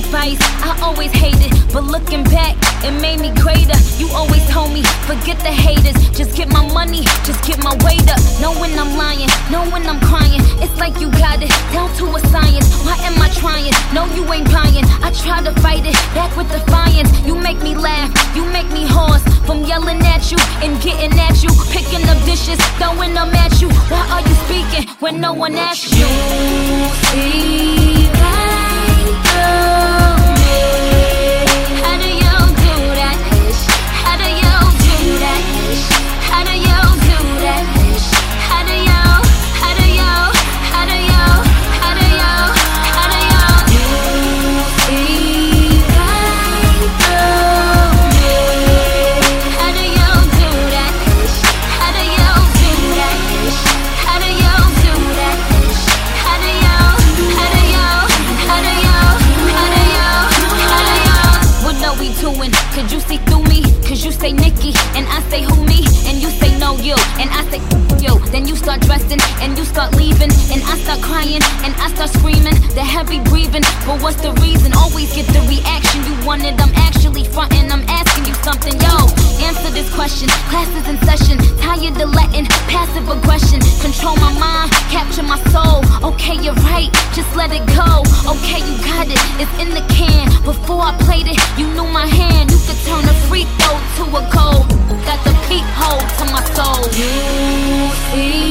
spice, I always hated, but looking back, it made me greater. You always told me, forget the haters, just get my money, just get my weight up. Know when I'm lying, know when I'm crying. It's like you got it down to a science. Why am I trying? No, you ain't buying. I try to fight it back with defiance. You make me laugh, you make me hoarse from yelling at you and getting at you, picking up dishes, throwing them at you. Why are you speaking when no one asks you? See right through me. How do you do that? How do you do that? How do you do that? How do you? How do you? How do you? How do you? How do you? You see right through me. How do you do that? How do you do that? How do you do that? How do you? How do you? How do you? How do you? How do you? What are we doing? Could you see through me? Cause you say Nikki, and I say who me? And you say no you, and I say you. Then you start dressing, and you start leaving, and I start crying, and I start screaming. The heavy breathing, but what's the reason? Always get the reaction you wanted. I'm actually fronting, I'm asking you something. Yo, answer this question. Class is in session, tired of letting passive aggression control my mind, capture my soul. Okay, you're right, just let it go. Okay, you got it, it's in the can. Before I played it, you knew my hand. You could turn a free throw to a goal. Got the peephole to my soul. You see